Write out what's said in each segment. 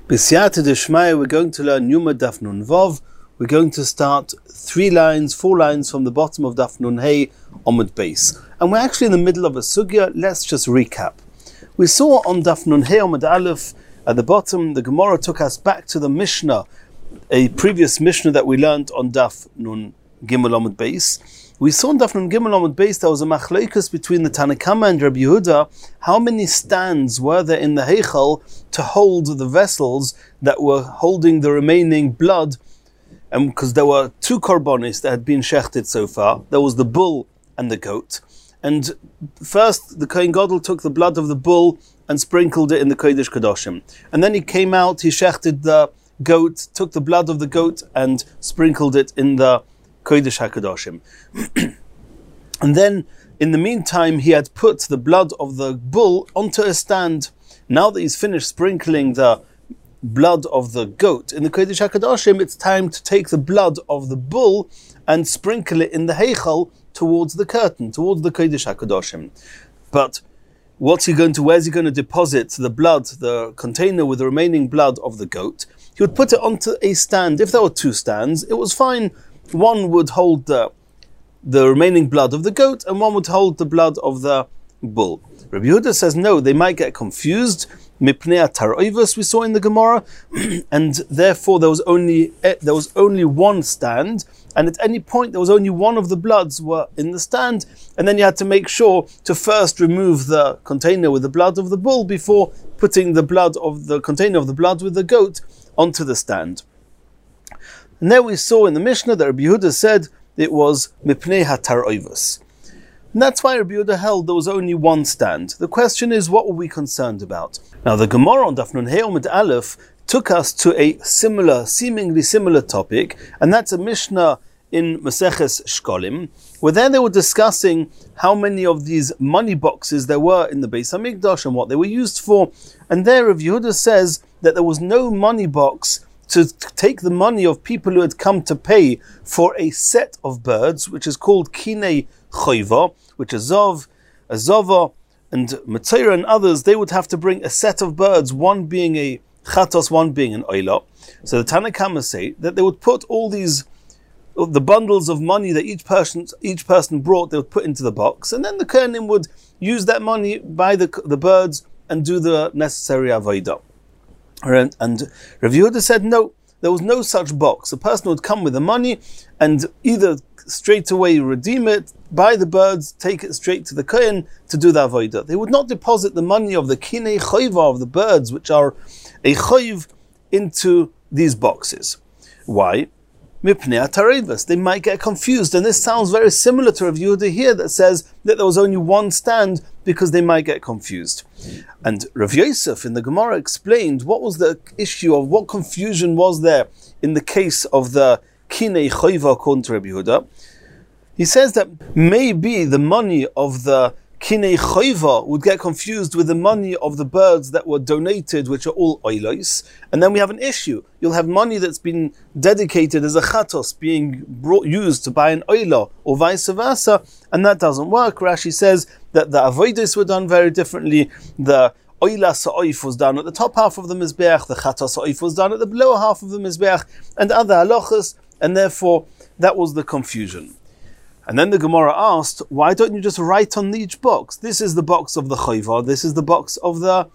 B'siyata d'shmaya, we're going to learn Yuma Daf Nun Vav. We're going to start 4 lines from the bottom of Daf Nun Hey Omud Beis. And we're actually in the middle of a sugya. Let's just recap. We saw on Daf Nun Hey Omud Aleph, at the bottom, the Gemara took us back to the Mishnah, a previous Mishnah that we learned on Daf Nun Gimel Omud Beis. We saw in Daf Nun Gimel Omud Beis there was a machlokes between the Tanna Kamma and Rabbi Yehuda. How many stands were there in the Heichal to hold the vessels that were holding the remaining blood? And because there were 2 korbanos that had been shechted so far, there was the bull and the goat. And first the Kohen Gadol took the blood of the bull and sprinkled it in the Kodesh Kadoshim. And then he came out, he shechted the goat, took the blood of the goat and sprinkled it in the Kodesh HaKadoshim. And then, in the meantime, he had put the blood of the bull onto a stand. Now that he's finished sprinkling the blood of the goat in the Kodesh HaKadoshim, it's time to take the blood of the bull and sprinkle it in the Heichal towards the curtain, towards the Kodesh HaKadoshim. But where's he going to deposit the blood, the container with the remaining blood of the goat? He would put it onto a stand. If there were 2 stands, it was fine. One would hold the remaining blood of the goat, and one would hold the blood of the bull. Rabbi Yehuda says no, they might get confused. Mipnei taroivus we saw in the Gemara, and therefore there was only one stand, and at any point there was only one of the bloods were in the stand, and then you had to make sure to first remove the container with the blood of the bull before putting the blood of the container of the blood with the goat onto the stand. And there we saw in the Mishnah that Rabbi Yehuda said it was Mipnei HaTaroivus. And that's why Rabbi Yehuda held there was only one stand. The question is, what were we concerned about? Now the Gemara on Daf Nun Hey Omud Aleph took us to a seemingly similar topic, and that's a Mishnah in Maseches Shkolim, where there they were discussing how many of these money boxes there were in the Beis HaMikdash and what they were used for. And there Rabbi Yehuda says that there was no money box to take the money of people who had come to pay for a set of birds, which is called Kinei Choiva, which is Zov, Azova, and Matera and others. They would have to bring a set of birds, one being a Chatos, one being an Oila. So the Tanna Kamma say that they would put all the bundles of money that each person brought, they would put into the box, and then the Kohanim would use that money, buy the birds, and do the necessary avodah. And Rav Yehuda said no, there was no such box. A person would come with the money and either straight away redeem it, buy the birds, take it straight to the Kohen to do the avodah. They would not deposit the money of the kinei choiva, of the birds, which are a choiv, into these boxes. Why? Mipnei HaTaroivus. They might get confused, and this sounds very similar to Rav Yehuda here that says that there was only one stand because they might get confused. And Rav Yosef in the Gemara explained what was the issue of what confusion was there in the case of the Kinei Choiva according to Rabbi Yehuda. He says that maybe the money of the Kinei Choiva would get confused with the money of the birds that were donated, which are all oilos, and then we have an issue. You'll have money that's been dedicated as a chatos being used to buy an oila, or vice versa, and that doesn't work. Rashi says that the avodos were done very differently. The oila sa'oif was done at the top half of the mizbeach, the chatos sa'oif was done at the lower half of the mizbeach, and other halachas, and therefore that was the confusion. And then the Gemara asked, why don't you just write on each box? This is the box of the choiva, this is the box of the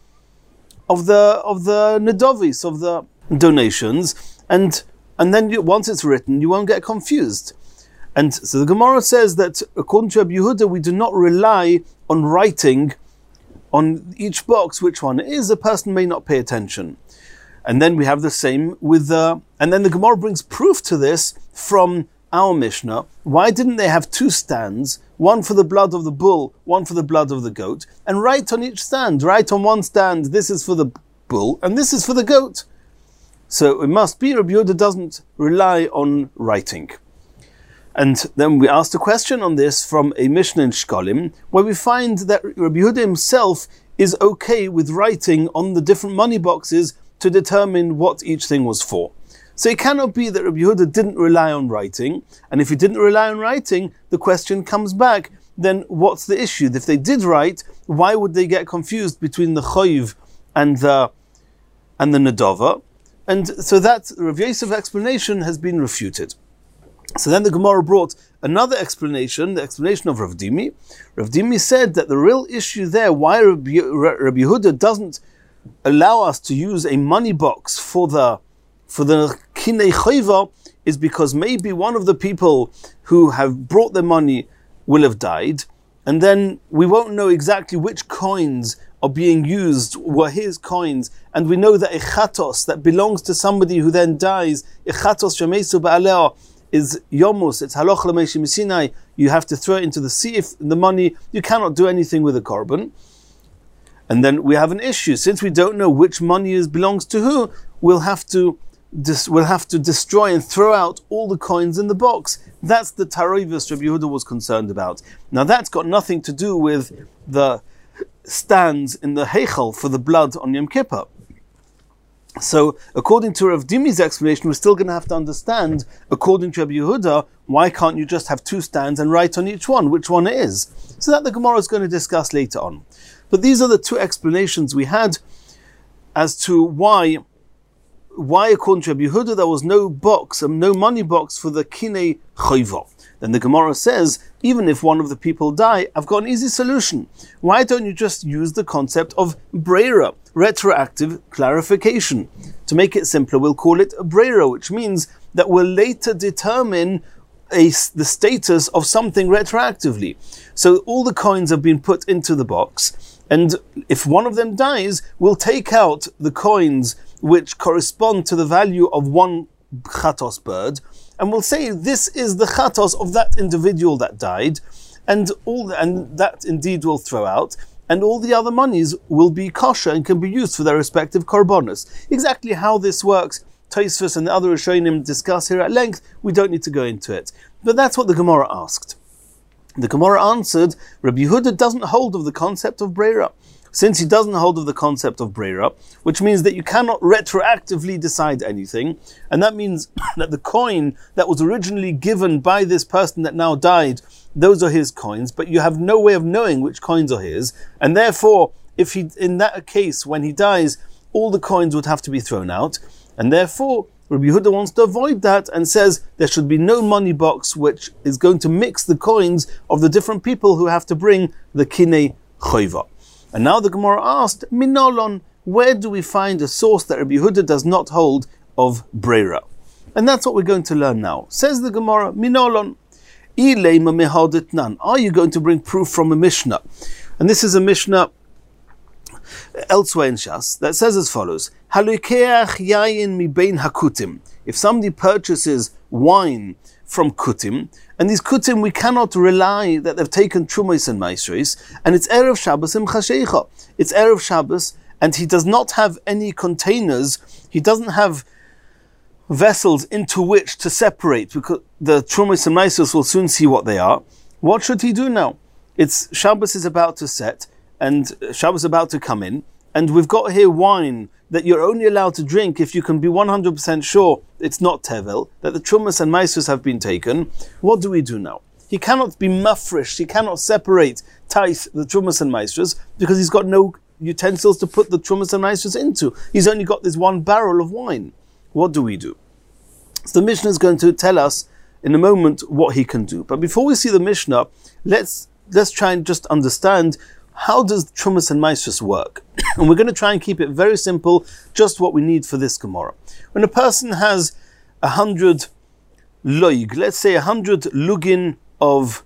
nedovis, of the donations, and then once it's written, you won't get confused. And so the Gemara says that according to Rabbi Yehuda, we do not rely on writing on each box which one it is. A person may not pay attention. And then we have the same with and then the Gemara brings proof to this from our Mishnah. Why didn't they have 2 stands, one for the blood of the bull, one for the blood of the goat, and write on each stand? Write on one stand, this is for the bull, and this is for the goat. So it must be Rabbi Yehuda doesn't rely on writing. And then we asked a question on this from a Mishnah in Shkolim, where we find that Rabbi Yehuda himself is okay with writing on the different money boxes to determine what each thing was for. So it cannot be that Rabbi Yehuda didn't rely on writing, and if he didn't rely on writing, the question comes back, then what's the issue? If they did write, why would they get confused between the choiv and the and the Nadava. And so that Rav Yosef explanation has been refuted. So then the Gemara brought another explanation, the explanation of Rav Dimi. Rav Dimi said that the real issue there, why Rabbi Yehuda doesn't allow us to use a money box for the Kinei Chayva, is because maybe one of the people who have brought their money will have died, and then we won't know exactly which coins are being used, were his coins, and we know that a chatos that belongs to somebody who then dies, a chatos shemesu ba'aleh, is yomus, it's haloch l'meishi misinai, you have to throw it into the sea, if the money, you cannot do anything with a korban. And then we have an issue, since we don't know which money belongs to who, we'll have to destroy and throw out all the coins in the box. That's the taroivus Rabbi Yehuda was concerned about. Now that's got nothing to do with the stands in the heichal for the blood on Yom Kippur. So according to Rav Dimi's explanation, we're still going to have to understand, according to Rabbi Yehuda, why can't you just have two stands and write on each one which one it is? So that the Gemara is going to discuss later on. But these are the two explanations we had as to why according to Rabbi Yehuda there was no box, no money box for the Kinei Chayva. Then the Gemara says, even if one of the people die, I've got an easy solution. Why don't you just use the concept of Breira, retroactive clarification? To make it simpler, we'll call it a Breira, which means that we'll later determine the status of something retroactively. So all the coins have been put into the box, and if one of them dies, we'll take out the coins which correspond to the value of one chatos bird, and we'll say this is the chatos of that individual that died, and that indeed will throw out, and all the other monies will be kosher and can be used for their respective korbanos. Exactly how this works, Tosfos and the other Rishonim discuss here at length. We don't need to go into it. But that's what the Gemara asked. The Gemara answered, Rabbi Yehuda doesn't hold of the concept of Breira. Since he doesn't hold of the concept of Breira, which means that you cannot retroactively decide anything, and that means that the coin that was originally given by this person that now died, those are his coins, but you have no way of knowing which coins are his, and therefore, if he, in that case, when he dies, all the coins would have to be thrown out, and therefore, Rabbi Yehuda wants to avoid that and says there should be no money box which is going to mix the coins of the different people who have to bring the Kinei Chayva. And now the Gemara asked, Minolon, where do we find a source that Rabbi Yehuda does not hold of Breira? And that's what we're going to learn now. Says the Gemara, Minolon, Ileima mehadetnan. Are you going to bring proof from a Mishnah? And this is a Mishnah elsewhere in Shas that says as follows: Halukeach yayin mi bein hakutim. If somebody purchases wine from kutim, and these kutim we cannot rely that they've taken trumos and maisros, and it's erev Shabbos im chashecha. It's erev Shabbos, and he does not have any containers. He doesn't have vessels into which to separate, because the trumos and maisros will soon see what they are. What should he do now? It's Shabbos is about to set, and Shabbos about to come in, and we've got here wine that you're only allowed to drink if you can be 100% sure it's not tevel, that the trumas and maisros have been taken. What do we do now? He cannot be mafresh, he cannot separate taith, the trumas and maisros, because he's got no utensils to put the trumas and maisros into. He's only got this one barrel of wine. What do we do? So the Mishnah is going to tell us in a moment what he can do. But before we see the Mishnah, let's try and just understand, how does Trumas and Maisros work? And we're going to try and keep it very simple, just what we need for this Gemara. When a person has 100 loig, let's say 100 lugin of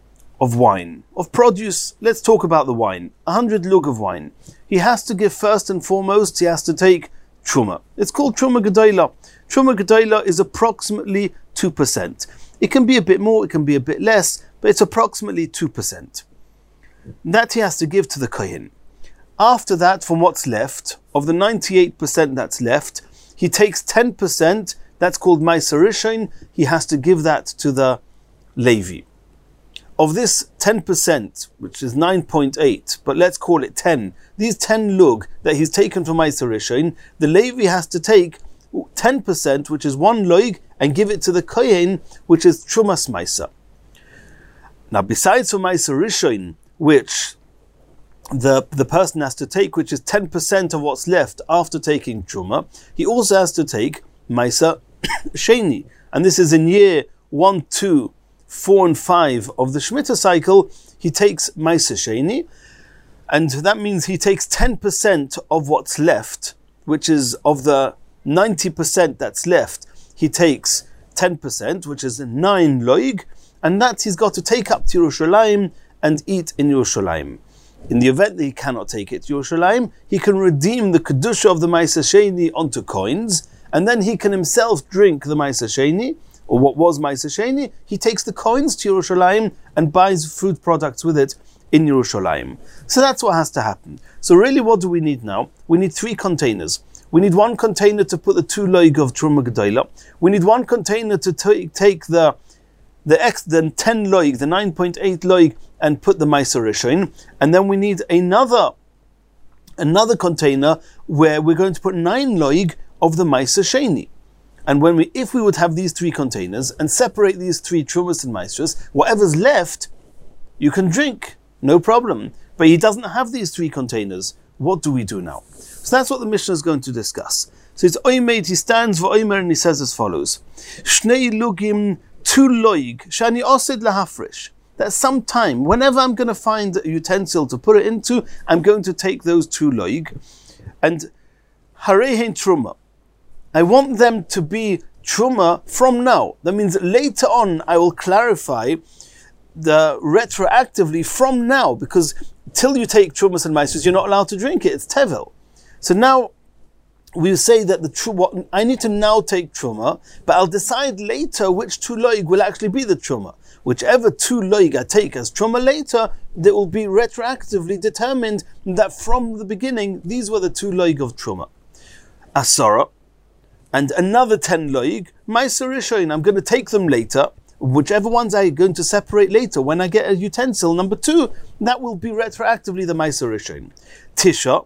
wine, of produce, let's talk about the wine, 100 lug of wine. He has to give first and foremost, he has to take Truma. It's called Truma Gedola. Truma Gedola is approximately 2%. It can be a bit more, it can be a bit less, but it's approximately 2%. That he has to give to the Kohen. After that, from what's left, of the 98% that's left, he takes 10%, that's called Meiser Rishon, he has to give that to the Levi. Of this 10%, which is 9.8, but let's call it 10, these 10 lug that he's taken from Meiser Rishon, the Levi has to take 10%, which is one loig, and give it to the Kohen, which is Trumas Meiser. Now, besides for Meiser Rishon, which the person has to take, which is 10% of what's left after taking Truma. He also has to take Maisa Sheni. And this is in year 1, 2, 4, and 5 of the Shemitah cycle. He takes Maisa Sheni. And that means he takes 10% of what's left, which is of the 90% that's left. He takes 10%, which is 9 loig. And that he's got to take up to Yerushalayim and eat in Yerushalayim. In the event that he cannot take it to Yerushalayim, he can redeem the Kedusha of the Maisa Sheni onto coins, and then he can himself drink the Maisa Sheni, or what was Maisa Sheni. He takes the coins to Yerushalayim and buys food products with it in Yerushalayim. So that's what has to happen. So really, what do we need now? We need 3 containers. We need 1 container to put the 2 loig of Truma Gedola. We need 1 container to take the 10 loig, the 9.8 loig, and put the Maisa Rishon. And then we need another container where we're going to put 9 loig of the Maisa Sheni. And if we would have these 3 containers and separate these 3 Trumas and Maisras, whatever's left, you can drink, no problem. But he doesn't have these 3 containers. What do we do now? So that's what the Mishnah is going to discuss. So it's Oymed, he stands for Oymer and he says as follows: Shnei lugim 2 loig, shani osid lahafresh. That sometime, whenever I'm going to find a utensil to put it into, I'm going to take those 2 loig. And harehen truma. I want them to be truma from now. That means later on I will clarify the retroactively from now, because till you take trumas and maisros, you're not allowed to drink it. It's tevel. So now we say that I need to now take truma, but I'll decide later which 2 loig will actually be the truma. Whichever 2 loig I take as truma later, that will be retroactively determined that from the beginning these were the 2 loig of truma. Asara, and another 10 loig, Maisa Rishon. I'm going to take them later. Whichever ones I'm going to separate later, when I get a utensil number 2, that will be retroactively the Maisa Rishon. Tisha,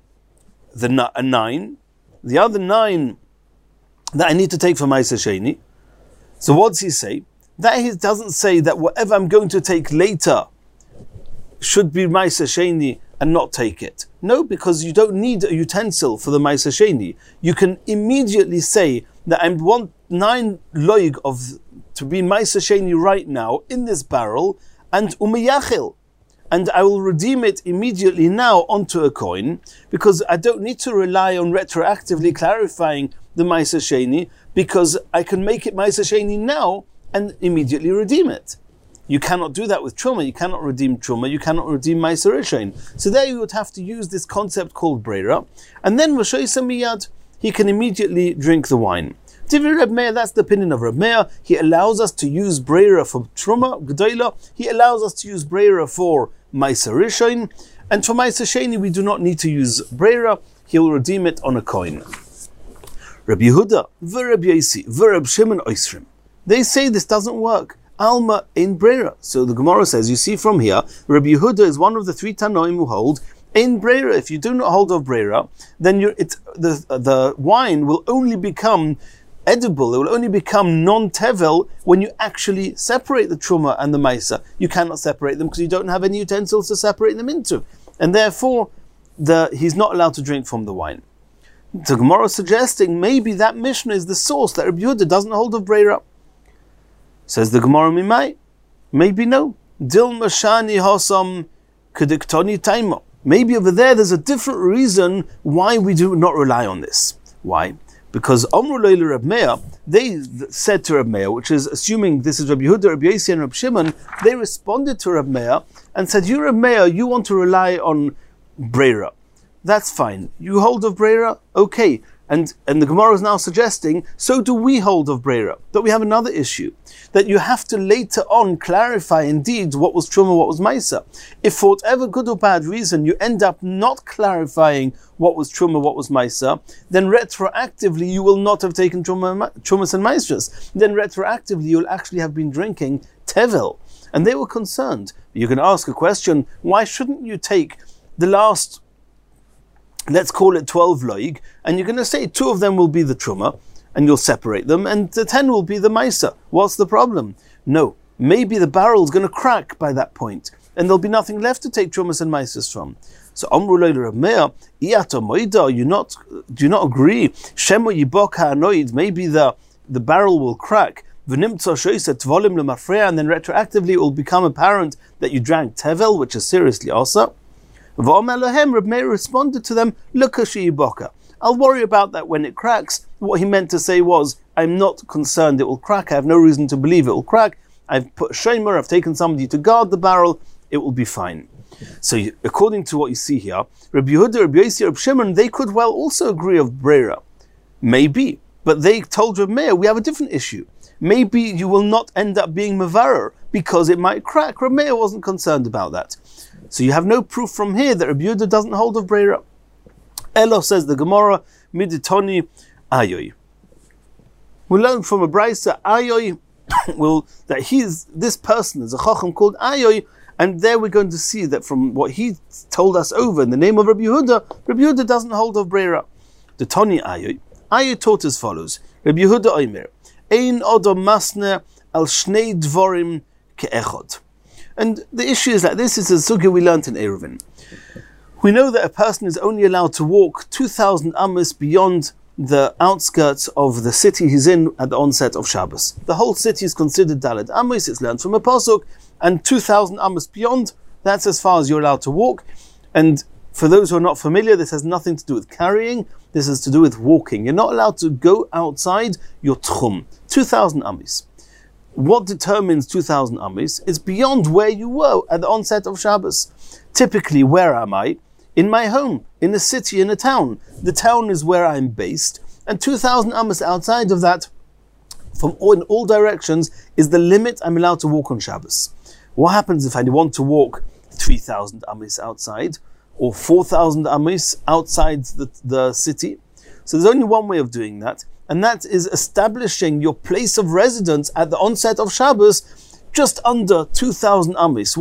a 9. The other 9 that I need to take for Maisa Sheni. So what does he say? That he doesn't say that whatever I'm going to take later should be Maisa Sheni and not take it. No, because you don't need a utensil for the Maisa Sheni. You can immediately say that I want 9 loig to be Maisa Sheni right now in this barrel, and umiyachil, and I will redeem it immediately now onto a coin, because I don't need to rely on retroactively clarifying the Maisa Sheni, because I can make it Maisa Sheni now and immediately redeem it. You cannot do that with Truma. You cannot redeem Truma. You cannot redeem Maisa Rishon. So there you would have to use this concept called Breira, and then V'shoisa miyad, he can immediately drink the wine. Tivri Reb Meir, that's the opinion of Reb Meir. He allows us to use Breira for Truma Gedola. He allows us to use Breira for Maisa Rishon, and for Maisa Sheni we do not need to use Breira. He will redeem it on a coin. Rabbi Yehuda, V'Reb Yosi, V'Reb Shimon Oisrim, they say this doesn't work. Alma in Breira. So the Gemara says, you see from here, Rabbi Yehuda is one of the 3 Tanoim who hold in Breira. If you do not hold of Breira, then the wine will only become edible. It will only become non-tevel when you actually separate the truma and the maisa. You cannot separate them because you don't have any utensils to separate them into, and therefore he's not allowed to drink from the wine. The Gemara is suggesting maybe that Mishnah is the source that Rabbi Yehuda doesn't hold of Breira. Says the Gemara, Mimai, maybe no. Dil mashani hasam kediktoni taimo. Maybe over there's a different reason why we do not rely on this. Why? Because Omru Leila Reb Meir, they said to Reb Meir, which is assuming this is Rabbi Yehuda, Rabbi Yosi, and Reb Shimon, they responded to Reb Meir and said, you Reb Meir, you want to rely on Breira. That's fine. You hold of Breira? Okay. And the Gemara is now suggesting, so do we hold of Breira. But we have another issue, that you have to later on clarify indeed what was Truma, what was Maisa. If for whatever good or bad reason you end up not clarifying what was Truma, what was Maisa, then retroactively you will not have taken Trumas and Maisras. Then retroactively you'll actually have been drinking Tevel. And they were concerned. You can ask a question, why shouldn't you take the last, let's call it 12 loig, and you're going to say 2 of them will be the truma, and you'll separate them, and the 10 will be the maisa. What's the problem? No, maybe the barrel's going to crack by that point. and there'll be nothing left to take Trumas and Maisis from. So Amru Lei Rav Meir, Iyata Moida, do you not agree? Shemo Yibok HaAnoid, maybe the barrel will crack. V'nimtza shoyset tvolim lemafreya, and then retroactively it will become apparent that you drank tevel, which is seriously also. V'omer lohem, Rav Meir responded to them, Lukashi Yiboka. I'll worry about that when it cracks. What he meant to say was, I'm not concerned it will crack. I have no reason to believe it will crack. I've put a shomer, I've taken somebody to guard the barrel. It will be fine. So according to what you see here, Rabbi Yehuda, Rabbi Yossi, Rabbi Shimon, they could well also agree of Breira. Maybe. But they told Rav Meir, we have a different issue. Maybe you will not end up being Mavarer because it might crack. Rav Meir wasn't concerned about that. So you have no proof from here that Rabbi Yehuda doesn't hold of Breira. Elo, says the Gemara, Miditoni Ayoy. We learn from a Braisa, Ayoy, that this person is a Chacham called Ayoy, and there we're going to see that from what he told us over in the name of Rabbi Yehuda doesn't hold of Breira. The Toni Ayoy taught as follows: Rabbi Yehuda Omer, Ein Odom Masne al Shnei Dvorim Ke'echod. And the issue is that this is a sugya we learned in Eruvin. We know that a person is only allowed to walk 2,000 amos beyond the outskirts of the city he's in at the onset of Shabbos. The whole city is considered Daled Amos, it's learned from a pasuk, and 2,000 amos beyond, that's as far as you're allowed to walk. And for those who are not familiar, this has nothing to do with carrying, this has to do with walking. You're not allowed to go outside your tchum. 2,000 amos. What determines 2,000 amos is beyond where you were at the onset of Shabbos. Typically, where am I? In my home, in a city, in a town. The town is where I'm based, and 2,000 amos outside of that, in all directions, is the limit I'm allowed to walk on Shabbos. What happens if I want to walk 3,000 amos outside, or 4,000 amos outside the city? So there's only one way of doing that, and that is establishing your place of residence at the onset of Shabbos just under 2,000 amos,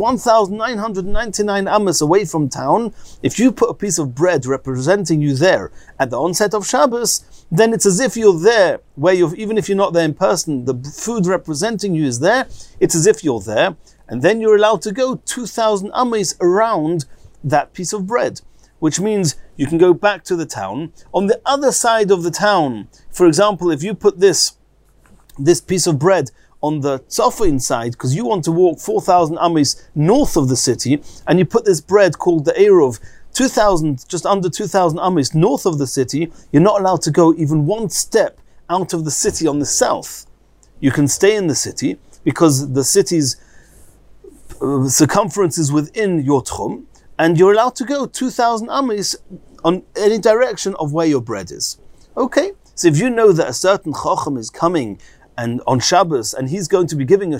1,999 amos away from town. If you put a piece of bread representing you there at the onset of Shabbos, then it's as if you're there, even if you're not there in person, the food representing you is there, it's as if you're there, and then you're allowed to go 2,000 amos around that piece of bread, which means you can go back to the town. On the other side of the town, for example, if you put this piece of bread on the tzofin side, because you want to walk 4,000 amos north of the city, and you put this bread called the Eruv 2,000, just under 2,000 amos north of the city, you're not allowed to go even one step out of the city on the south. You can stay in the city because the city's circumference is within your tchum, and you're allowed to go 2,000 amos on any direction of where your bread is. Okay, so if you know that a certain chacham is coming and on Shabbos, and he's going to be giving a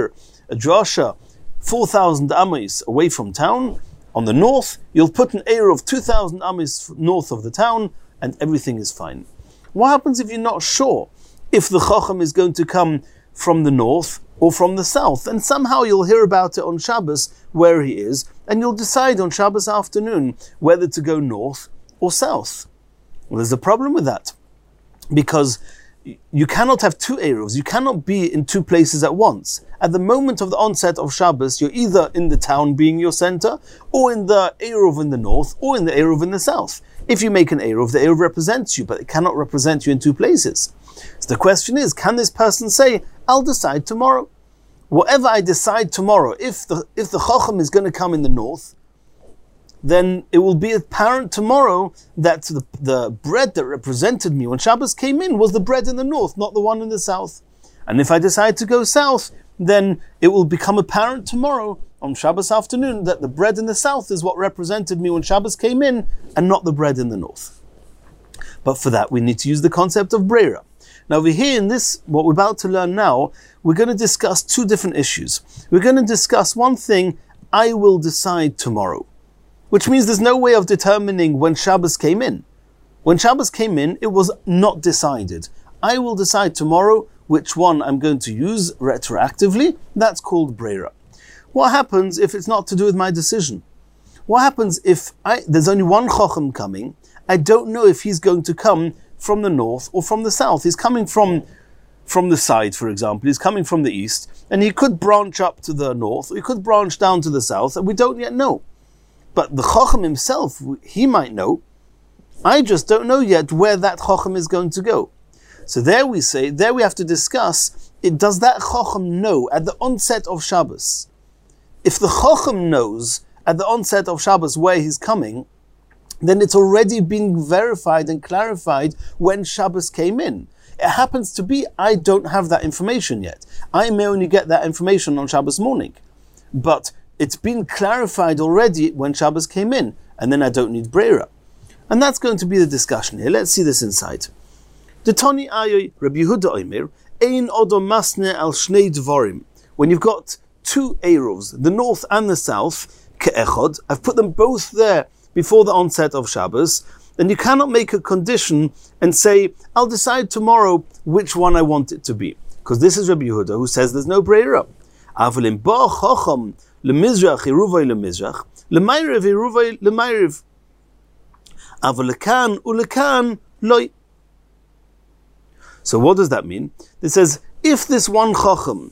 drasha, 4,000 amos away from town, on the north, you'll put an area of 2,000 amos north of the town, and everything is fine. What happens if you're not sure if the chacham is going to come from the north or from the south? And somehow you'll hear about it on Shabbos, where he is, and you'll decide on Shabbos afternoon whether to go north or south. Well, there's a problem with that, because you cannot have two Eruvs. You cannot be in two places at once. At the moment of the onset of Shabbos, you're either in the town being your center, or in the Eruv in the north, or in the Eruv in the south. If you make an Eruv, the Eruv represents you, but it cannot represent you in two places. So the question is, can this person say, I'll decide tomorrow? Whatever I decide tomorrow, if the Chacham is going to come in the north, then it will be apparent tomorrow that the bread that represented me when Shabbos came in was the bread in the north, not the one in the south. And if I decide to go south, then it will become apparent tomorrow on Shabbos afternoon that the bread in the south is what represented me when Shabbos came in, and not the bread in the north. But for that, we need to use the concept of Breira. Now over here in this, what we're about to learn now, we're going to discuss two different issues. We're going to discuss one thing, I will decide tomorrow. Which means there's no way of determining when Shabbos came in. When Shabbos came in, it was not decided. I will decide tomorrow which one I'm going to use retroactively. That's called Breira. What happens if it's not to do with my decision? What happens if there's only one Chacham coming? I don't know if he's going to come from the north or from the south. He's coming from from the side, for example, he's coming from the east, and he could branch up to the north, or he could branch down to the south, and we don't yet know. But the Chacham himself, he might know. I just don't know yet where that Chacham is going to go. So there we have to discuss, does that Chacham know at the onset of Shabbos? If the Chacham knows at the onset of Shabbos where he's coming, then it's already been verified and clarified when Shabbos came in. It happens to be, I don't have that information yet. I may only get that information on Shabbos morning. But it's been clarified already when Shabbos came in, and then I don't need Breira. And that's going to be the discussion here. Let's see this inside. Detoni ayoy Rabbi Yehuda omer, ein odom masne al shnei dvorim. When you've got two Eruvs, the north and the south, ke'echod, I've put them both there before the onset of Shabbos, then you cannot make a condition and say, I'll decide tomorrow which one I want it to be. Because this is Rabbi Yehuda who says there's no Breira. Avalim ba chacham lemizrach iruvay lemizrach, lemayrev iruvay lemayrev. Avalekan ulekan loy. So what does that mean? It says, if this one chacham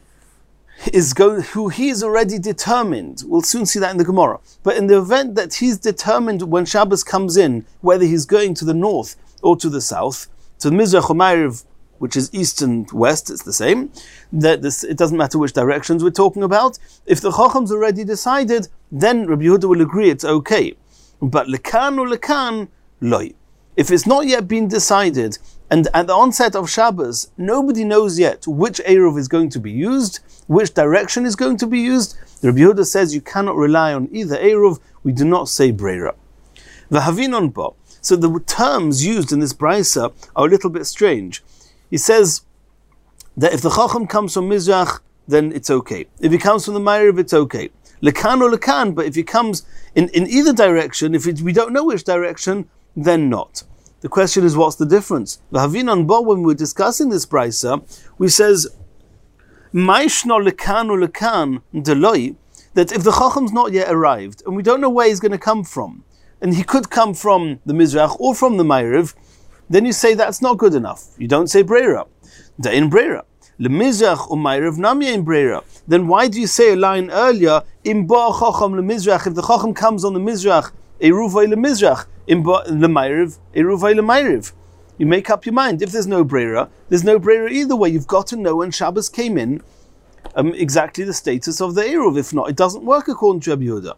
who he is already determined, we'll soon see that in the Gemara, but in the event that he's determined when Shabbos comes in, whether he's going to the north or to the south, to the Mizrach or Ma'ariv, which is east and west, it's the same, it doesn't matter which directions we're talking about. If the Chacham's already decided, then Rabbi Yehuda will agree it's okay. But lekan or lekan, loy. If it's not yet been decided, and at the onset of Shabbos, nobody knows yet which Eruv is going to be used, which direction is going to be used, Rabbi Yehuda says you cannot rely on either Eruv, we do not say Breira. V'havinon ba. So the terms used in this Braisa are a little bit strange. He says that if the Chacham comes from Mizrach, then it's okay. If he comes from the Ma'ariv, it's okay. Lekan or lekan, but if he comes in either direction, we don't know which direction, then not. The question is, what's the difference? V'havinon ba, when we're discussing this Braisa, we says, Maishno lekan or lekan deloi, that if the Chacham's not yet arrived, and we don't know where he's going to come from, and he could come from the Mizrach or from the Ma'ariv, then you say that's not good enough. You don't say Breira. Da'in Breira. Le Mizrach or Ma'ariv namya in Breira. Then why do you say a line earlier, Im ba Chacham le Mizrach, if the Chacham comes on the Mizrach, Eruvay le Mizrach, Im ba le Ma'ariv, Eruvay le Ma'ariv. You make up your mind. If there's no Breira either way. You've got to know when Shabbos came in, exactly the status of the Eruv. If not, it doesn't work according to Rabbi Yehuda.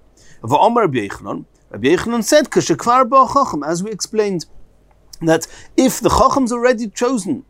Rabbi Yechanan said, Kashekvar ba Chacham, as we explained, that if the Chacham's already chosen,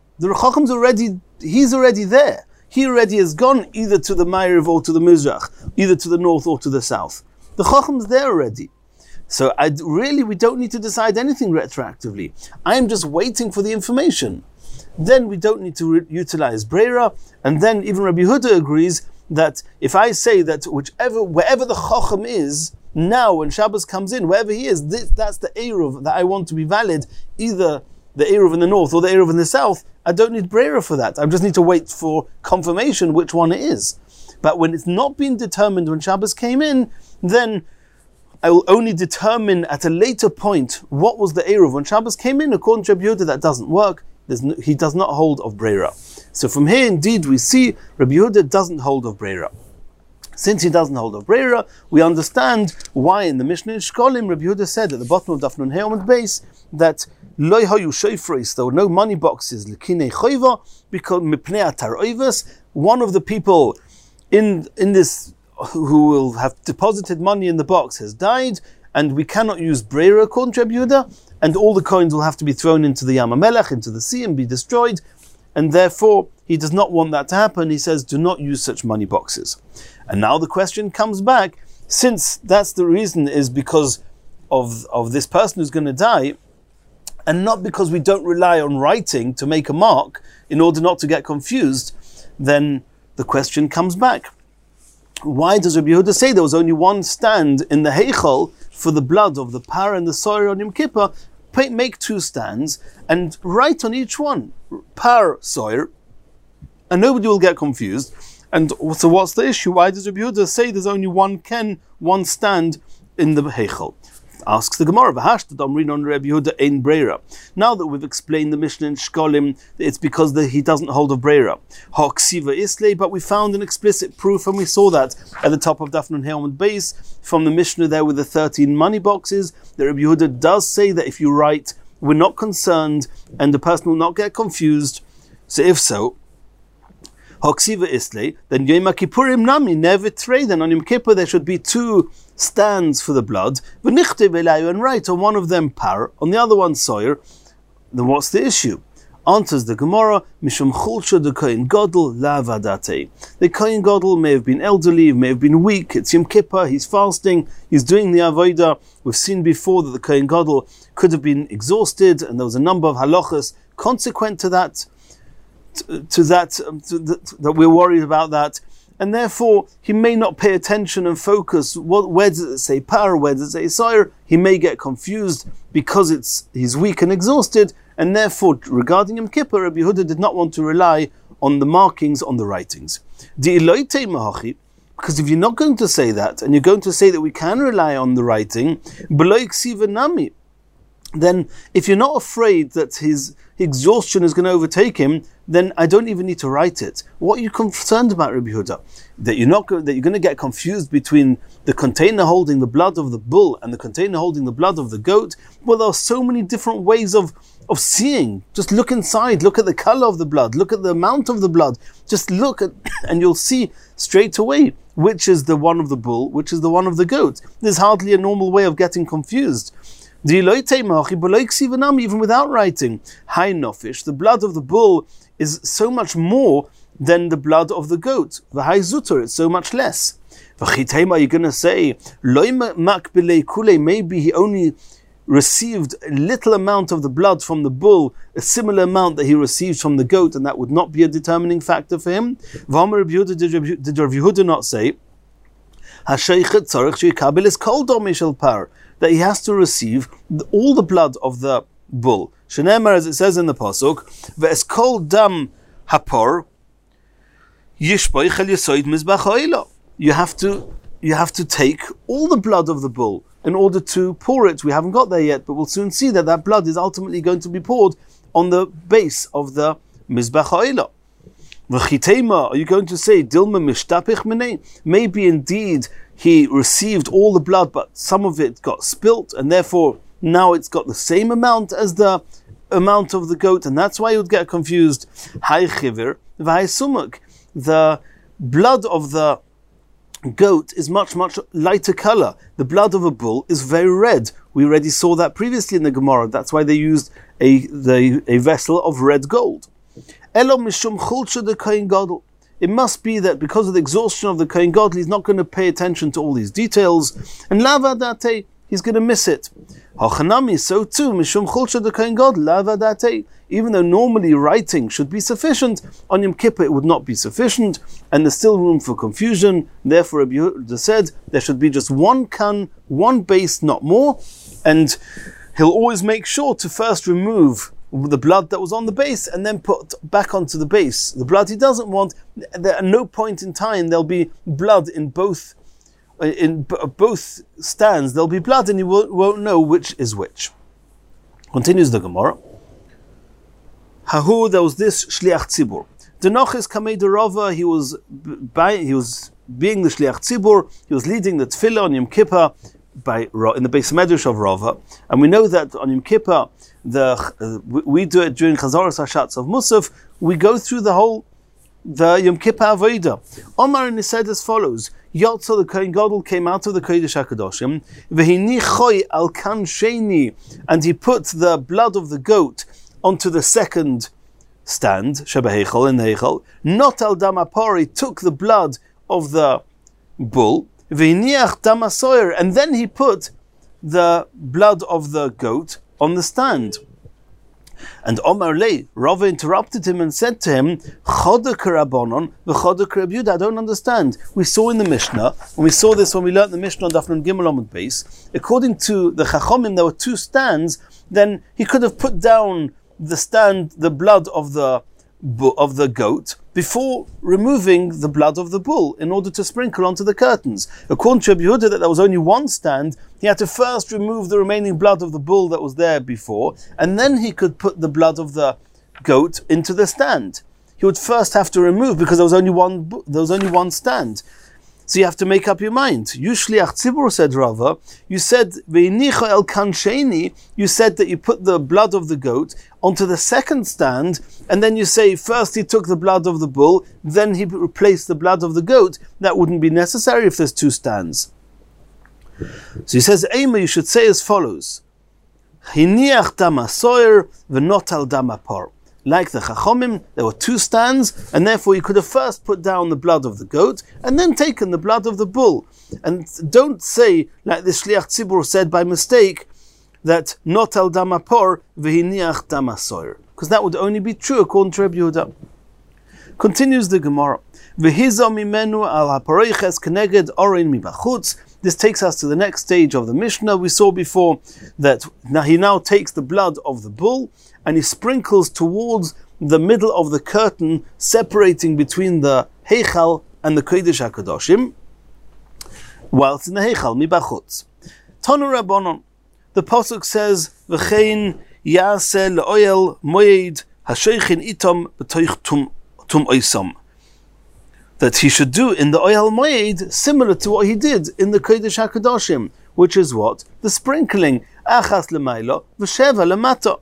he's already there. He already has gone either to the Ma'ariv or to the Mizrach, either to the north or to the south. The Chacham's there already. So we don't need to decide anything retroactively. I'm just waiting for the information. Then we don't need to utilize Breira, and then even Rabbi Yehuda agrees that if I say that wherever the Chacham is, now when Shabbos comes in, wherever he is, that's the Eruv that I want to be valid, either the Eruv in the north or the Eruv in the south, I don't need Breira for that. I just need to wait for confirmation which one it is. But when it's not been determined when Shabbos came in, then I will only determine at a later point what was the Eruv when Shabbos came in. According to Rabbi Yehuda, that doesn't work. He does not hold of Breira. So from here, indeed, we see Rabbi Yehuda doesn't hold of Breira. Since he doesn't hold of Breira, we understand why in the Mishnah in Shkolim, Rabbi Yehuda said at the bottom of Daf Nun Hey Amud Beis that Loi hayu shofros, there were no money boxes, l'kinei choiva, because mipnei atar oivas, one of the people in this who will have deposited money in the box has died, and we cannot use Breira according to Rabbi Yehuda, and all the coins will have to be thrown into the Yam HaMelech, into the sea, and be destroyed, and therefore he does not want that to happen. He says, do not use such money boxes. And now the question comes back, since that's the reason is because of this person who's going to die, and not because we don't rely on writing to make a mark in order not to get confused, then the question comes back. Why does Rabbi Yehuda say there was only one stand in the Heichal for the blood of the Par and the Soyer on Yom Kippur? Make two stands and write on each one, Par, Soyer, and nobody will get confused. And so what's the issue? Why does Rabbi Yehuda say there's only one stand in the Heichal? Asks the Gemara, now that we've explained the Mishnah in Shkolim, it's because he doesn't hold of Breira. But we found an explicit proof, and we saw that at the top of Daf Nun Hey Amud Beis, from the Mishnah there with the 13 money boxes, that Rabbi Yehuda does say that if you write, we're not concerned, and the person will not get confused. So if so, Hoksiva Islay, then Yom Kippurim Nami, never trade. Then on Yom Kippur there should be 2 stands for the blood, and write on one of them par, on the other one soyer. Then what's the issue? Answers the Gemara, Mishum Chulsha de Kohen Gadol Lavadate. The Kohen Gadol may have been elderly, may have been weak, it's Yom Kippur, he's fasting, he's doing the Avodah. We've seen before that the Kohen Gadol could have been exhausted, and there was a number of halachas consequent to that, that we're worried about that. And therefore, he may not pay attention and focus. Where does it say par? Where does it say sire? He may get confused because he's weak and exhausted. And therefore, regarding Yom Kippur, Rabbi Yehuda did not want to rely on the markings on the writings. Because if you're not going to say that, and you're going to say that we can rely on the writing, then if you're not afraid that his exhaustion is going to overtake him, then I don't even need to write it. What are you concerned about, Rabbi Yehuda? That you're going to get confused between the container holding the blood of the bull and the container holding the blood of the goat? Well, there are so many different ways of seeing. Just look inside, look at the color of the blood, look at the amount of the blood. Just look at, and you'll see straight away which is the one of the bull, which is the one of the goat. There's hardly a normal way of getting confused. Even without writing, high nofish, the blood of the bull is so much more than the blood of the goat. The high zutter is so much less. Are you going to say, maybe he only received a little amount of the blood from the bull, a similar amount that he received from the goat, and that would not be a determining factor for him? Did Rav Yehuda not say, that he has to receive all the blood of the bull? Shenemar, as it says in the pasuk, ve'eskol dam hapor yishpoich el yesoid mizbach ha'ila. You have to take all the blood of the bull in order to pour it. We haven't got there yet, but we'll soon see that blood is ultimately going to be poured on the base of the mizbach ha'ila. V'chitema, are you going to say dilma mishtapich minei? Maybe indeed he received all the blood, but some of it got spilt, and therefore now it's got the same amount as the amount of the goat, and that's why you would get confused. Hai chivir v'hai sumuk. The blood of the goat is much, much lighter color. The blood of a bull is very red. We already saw that previously in the Gemara. That's why they used a vessel of red gold. Elo mishum chulsha de Kohen Gadol. It must be that because of the exhaustion of the Kohen Gadol, he's not going to pay attention to all these details, and lavadate, he's going to miss it. Hachanami, so too, mishum chulsha de Kohen Gadol, lavadate. Even though normally writing should be sufficient, on Yom Kippur it would not be sufficient, and there's still room for confusion. Therefore, Rabbi Yehuda said there should be just one kan, one base, not more, and he'll always make sure to first remove the blood that was on the base and then put back onto the base the blood he doesn't want. At no point in time there'll be blood in both stands. There'll be blood and you won't know which is which. Continues the Gemara. Hahu, there was this shliach tzibur. Denoches kamei de Rava. He was being the shliach tzibur. He was leading the tefillah on Yom Kippur in the Beis Medrash of Rava, and we know that on Yom Kippur we do it during Chazaras Hashatz of Musaf. We go through the Yom Kippur Avodah. Omar, and he said as follows: Yotza, the Kohen Gadol, came out of the Kodesh HaKadoshim, v'hini choy al kan sheni, and he put the blood of the goat onto the second stand, Shebeheichel, in the Heichel. Not al damapori, took the blood of the bull, v'hiniach damasoyer, and then he put the blood of the goat on the stand. And Omar Lei, Rava interrupted him and said to him, Chodek Rabbanon v'chodek Reb Yehuda. I don't understand. We saw in the Mishnah, and we saw this when we learnt the Mishnah on Daf Nun Gimel Amud Beis, according to the Chachomim, there were two stands. Then he could have put down the blood of the goat before removing the blood of the bull in order to sprinkle onto the curtains. According to Reb Yehuda, that there was only one stand, he had to first remove the remaining blood of the bull that was there before, and then he could put the blood of the goat into the stand. He would first have to remove, because there was only one stand. So you have to make up your mind. You shliach tzibur, said Rava. You said ve'inicha el kansheni. You said that you put the blood of the goat onto the second stand, and then you say first he took the blood of the bull, then he replaced the blood of the goat. That wouldn't be necessary if there's two stands. So he says, Eima, you should say as follows: Hiniach dama soyer v'notal dama par. Like the Chachomim, there were two stands, and therefore you could have first put down the blood of the goat, and then taken the blood of the bull. And don't say, like the Shliach Tzibur said by mistake, that not al damapor v'hiniach damasoyer, because that would only be true according to Rabbi Yehuda. Continues the Gemara. V'hizo mimenu al hapareiches keneged orin mibachutz. This takes us to the next stage of the Mishnah. We saw before that he now takes the blood of the bull and he sprinkles towards the middle of the curtain separating between the Heichal and the Kodesh HaKadoshim, whilst in the Heichal, mibachutz. Tanu Rabbanon, the Pasuk says, V'chein yaseh le'oyel moed hasheichin itom b'toich tum oisom. That he should do in the Oyel Moed similar to what he did in the Kodesh HaKadoshim, which is what? The sprinkling. Achas l'maylo v'sheva l'mata.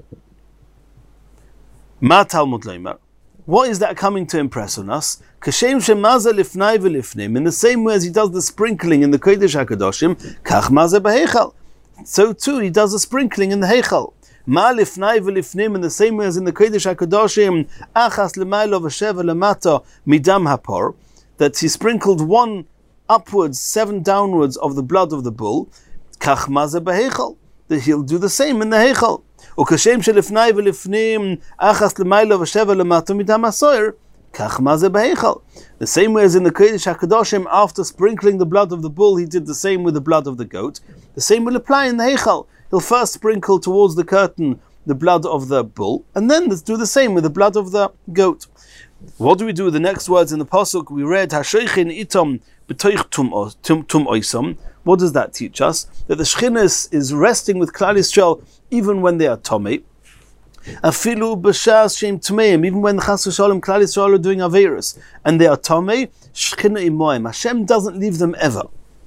Ma Talmud leimer. What is that coming to impress on us? Kashem shemaza lifnai v'lifnim. In the same way as he does the sprinkling in the Kodesh HaKadoshim, kach maza b'heichal. So too he does the sprinkling in the Heichal. Ma lifnai v'lifnim, in the same way as in the Kodesh HaKadoshim, achas l'maylo v'sheva l'mata midam hapor, that he sprinkled one upwards, 7 downwards of the blood of the bull, kach maze b'heichal, that he'll do the same in the Heichal. Ukashem shelifnai v'lifnim, achas l'maylo v'sheva l'mata midam hasoyer, kach maze b'heichal. The same way as in the Kodesh HaKadoshim, after sprinkling the blood of the bull, he did the same with the blood of the goat. The same will apply in the Heichal. He'll first sprinkle towards the curtain the blood of the bull, and then let's do the same with the blood of the goat. What do we do with the next words in the pasuk? We read Hasheichin itom b'toich tum oisom. What does that teach us? That the Shechina is resting with Klal Yisrael even when they are tomei. Afilu b'shas shem tmeim, even when Chas v'Shalom Klal Yisrael are doing aveirus and they are tomei, Shechina imoim. Hashem doesn't leave them ever.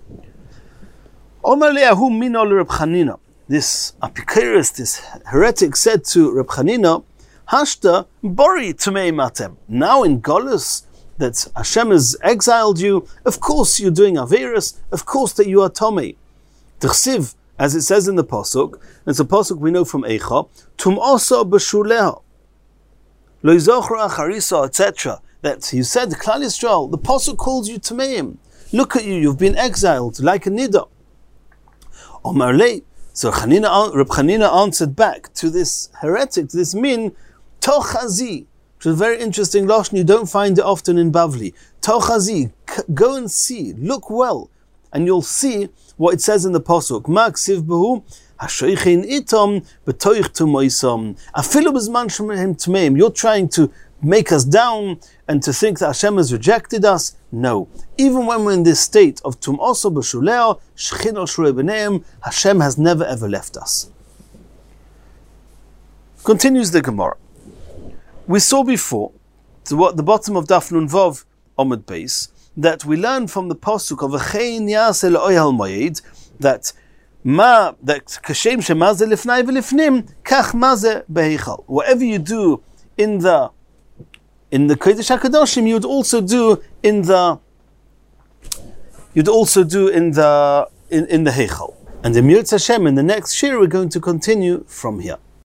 Omer le'ahu mino l'Reb Chanina. This Apikaris, this heretic, said to Reb Chanina, Hashta bori tumei matem. Now in Golus, that Hashem has exiled you, of course you're doing Averis, of course that you are Tomei. T'chsiv, as it says in the Pasuk, it's a Pasuk we know from Eicha, Tum oso b'shuleha, lo yizochra acharisa, etc. That you said, Klal Yisrael, the Pasuk calls you Tumeim. Look at you, you've been exiled like a Nida. Omar lei. So Reb Chanina answered back to this heretic, to this min, Tochazi, which is a very interesting lashon. You don't find it often in Bavli. Tochazi, go and see, look well, and you'll see what it says in the pasuk. Ma ksiv behu hasheichin itom b'toich tumoisom afilu b'zman shehem tmeim. You're trying to make us down and to think that Hashem has rejected us. No. Even when we're in this state of tum oso b'shuleo, shechino shrei b'neim, Hashem has never ever left us. Continues the Gemara. We saw before, to the bottom of Daf Nun Vav Omid Beis, that we learned from the pasuk of V'chein yaseh le'oyel moed that kashem shemaze lifnai v'lifnim kach maze beheichal. Whatever you do in the Kodesh HaKadoshim, you'd also do in the Heichal. And in Mirz Hashem, in the next shir, we're going to continue from here.